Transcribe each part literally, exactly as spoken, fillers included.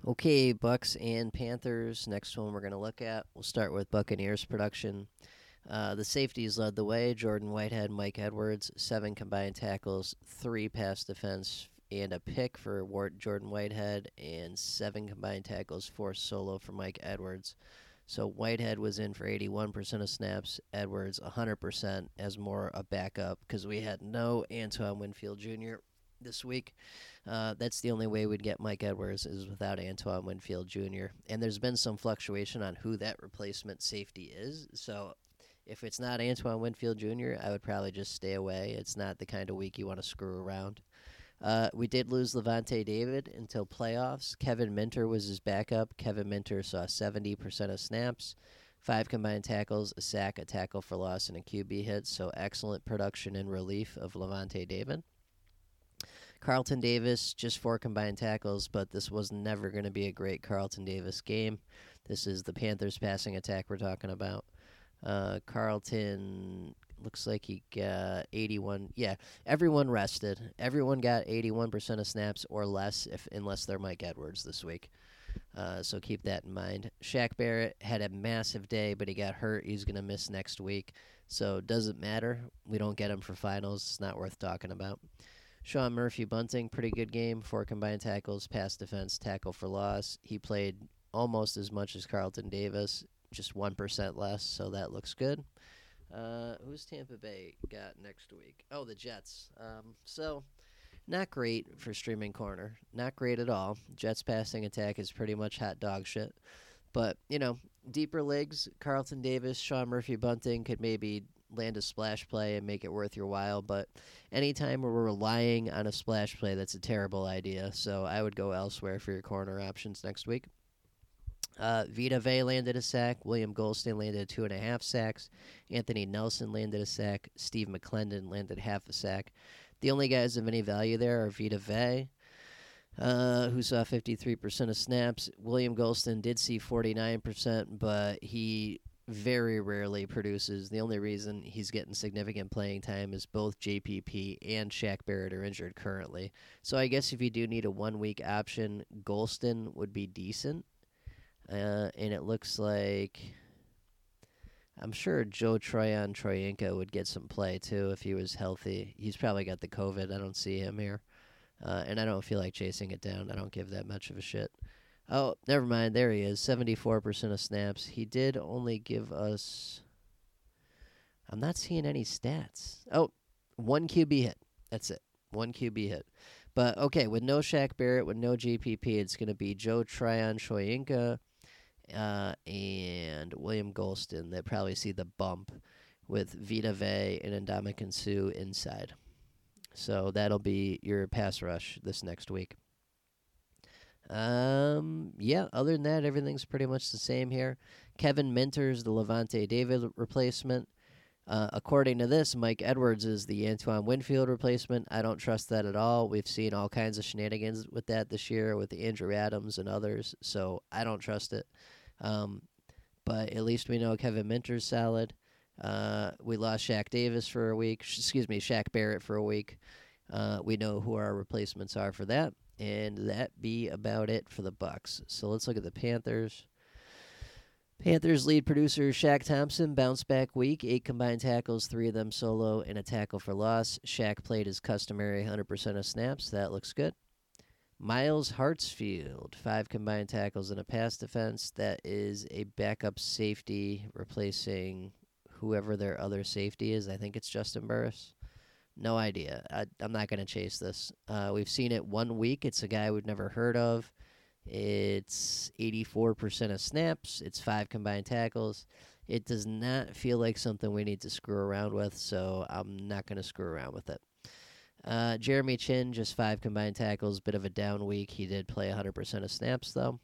Okay, Bucks and Panthers. Next one we're going to look at. We'll start with Buccaneers production. Uh, the safeties led the way. Jordan Whitehead, Mike Edwards, seven combined tackles, three pass defense, and a pick for Ward Jordan Whitehead, and seven combined tackles, four solo for Mike Edwards. So Whitehead was in for eighty-one percent of snaps, Edwards one hundred percent as more a backup because we had no Antoine Winfield Junior this week. Uh, that's the only way we'd get Mike Edwards is without Antoine Winfield Junior And there's been some fluctuation on who that replacement safety is. So if it's not Antoine Winfield Junior, I would probably just stay away. It's not the kind of week you want to screw around. Uh, we did lose Levante David until playoffs. Kevin Minter was his backup. Kevin Minter saw seventy percent of snaps, five combined tackles, a sack, a tackle for loss, and a Q B hit. So excellent production and relief of Levante David. Carlton Davis, just four combined tackles, but this was never going to be a great Carlton Davis game. This is the Panthers passing attack we're talking about. Uh, Carlton looks like he got eighty-one. Yeah, everyone rested. Everyone got eighty-one percent of snaps or less, if unless they're Mike Edwards this week. Uh, so keep that in mind. Shaq Barrett had a massive day, but he got hurt. He's going to miss next week. So it doesn't matter. We don't get him for finals. It's not worth talking about. Sean Murphy Bunting, pretty good game. Four combined tackles, pass defense, tackle for loss. He played almost as much as Carlton Davis, just one percent less, so that looks good. Uh, who's Tampa Bay got next week? Oh, the Jets. Um, so, not great for streaming corner. Not great at all. Jets passing attack is pretty much hot dog shit. But, you know, deeper leagues, Carlton Davis, Sean Murphy Bunting could maybe land a splash play and make it worth your while. But anytime we're relying on a splash play, that's a terrible idea. So I would go elsewhere for your corner options next week. Uh, Vita Vey landed a sack. William Golston landed two and a half sacks. Anthony Nelson landed a sack. Steve McClendon landed half a sack. The only guys of any value there are Vita Vey, uh, who saw fifty-three percent of snaps. William Golston did see forty-nine percent, but he very rarely produces. The only reason he's getting significant playing time is both J P P and Shaq Barrett are injured currently. So I guess if you do need a one-week option, Golston would be decent. Uh, and it looks like I'm sure Joe Troyan Troyenko would get some play too if he was healthy. He's probably got the COVID. I don't see him here. Uh, and I don't feel like chasing it down. I don't give that much of a shit. Oh, never mind. There he is. seventy-four percent of snaps. He did only give us... I'm not seeing any stats. Oh, one Q B hit. That's it. One Q B hit. But, okay, with no Shaq Barrett, with no G P P, it's going to be Joe Tryon Shoyinka uh, and William Golston that probably see the bump with Vita Vey and Ndamukong Suh inside. So that'll be your pass rush this next week. Um, yeah, other than that, everything's pretty much the same here. Kevin Minter's the Levante David replacement. Uh, according to this, Mike Edwards is the Antoine Winfield replacement. I don't trust that at all. We've seen all kinds of shenanigans with that this year with Andrew Adams and others, so I don't trust it. Um, but at least we know Kevin Minter's solid. Uh, we lost Shaq Davis for a week. Excuse me, Shaq Barrett for a week. Uh, we know who our replacements are for that. And that be about it for the Bucks. So let's look at the Panthers. Panthers lead producer Shaq Thompson, bounce back week, eight combined tackles, three of them solo, and a tackle for loss. Shaq played his customary one hundred percent of snaps. That looks good. Miles Hartsfield, five combined tackles and a pass defense. That is a backup safety replacing whoever their other safety is. I think it's Justin Burris. No idea. I, I'm not going to chase this. Uh, we've seen it one week. It's a guy we've never heard of. It's eighty-four percent of snaps. It's five combined tackles. It does not feel like something we need to screw around with, so I'm not going to screw around with it. Uh, Jeremy Chin, just five combined tackles. Bit of a down week. He did play one hundred percent of snaps, though.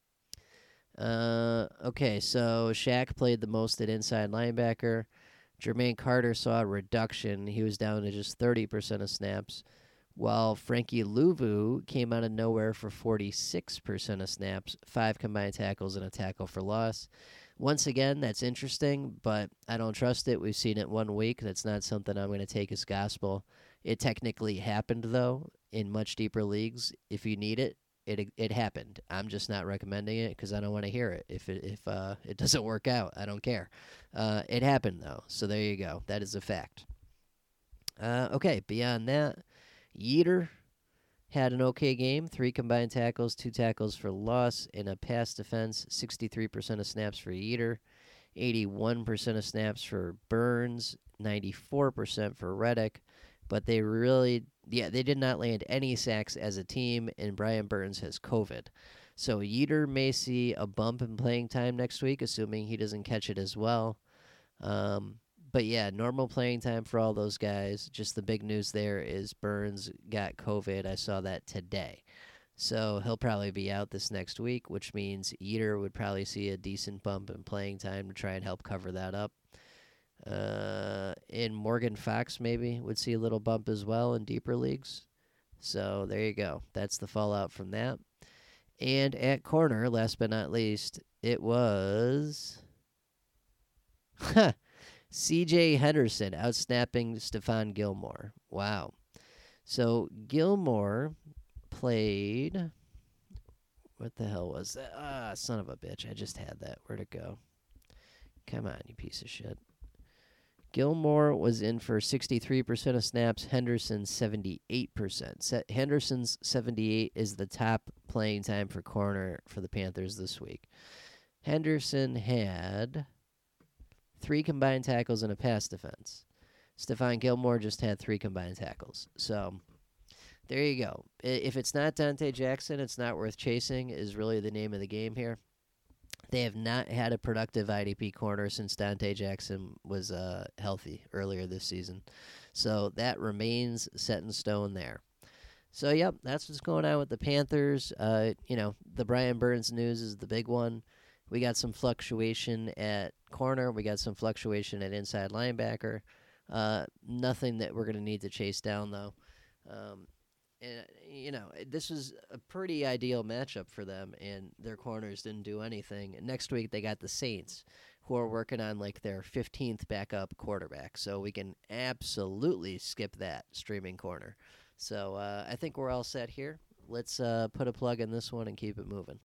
Uh, okay, so Shaq played the most at inside linebacker. Jermaine Carter saw a reduction. He was down to just thirty percent of snaps, while Frankie Louvu came out of nowhere for forty-six percent of snaps, five combined tackles, and a tackle for loss. Once again, that's interesting, but I don't trust it. We've seen it one week. That's not something I'm going to take as gospel. It technically happened, though, in much deeper leagues. If you need it, It it happened. I'm just not recommending it because I don't want to hear it. If it if uh, it doesn't work out, I don't care. Uh, it happened though, so there you go. That is a fact. Uh, okay, beyond that, Yeater had an okay game. Three combined tackles, two tackles for loss, and a pass defense. sixty-three percent of snaps for Yeater, eighty-one percent of snaps for Burns, ninety-four percent for Reddick. But they really, yeah, they did not land any sacks as a team, and Brian Burns has COVID. So Yeater may see a bump in playing time next week, assuming he doesn't catch it as well. Um, but yeah, normal playing time for all those guys. Just the big news there is Burns got COVID. I saw that today. So he'll probably be out this next week, which means Yeater would probably see a decent bump in playing time to try and help cover that up. Uh, and Morgan Fox maybe would see a little bump as well in deeper leagues. So there you go. That's the fallout from that. And at corner, last but not least, it was C J Henderson outsnapping Stephon Gilmore. Wow. So Gilmore played. What the hell was that? Ah, son of a bitch. I just had that. Where'd it go? Come on, you piece of shit. Gilmore was in for sixty-three percent of snaps, Henderson seventy-eight percent. Se- Henderson's seventy-eight is the top playing time for corner for the Panthers this week. Henderson had three combined tackles and a pass defense. Stephon Gilmore just had three combined tackles. So there you go. If it's not Dante Jackson, it's not worth chasing is really the name of the game here. They have not had a productive I D P corner since Dante Jackson was uh, healthy earlier this season. So that remains set in stone there. So, yep, that's what's going on with the Panthers. Uh, you know, the Brian Burns news is the big one. We got some fluctuation at corner. We got some fluctuation at inside linebacker. Uh, nothing that we're going to need to chase down, though. Um, And, you know, this was a pretty ideal matchup for them, and their corners didn't do anything. And next week, they got the Saints, who are working on, like, their fifteenth backup quarterback. So we can absolutely skip that streaming corner. So uh, I think we're all set here. Let's uh, put a plug in this one and keep it moving.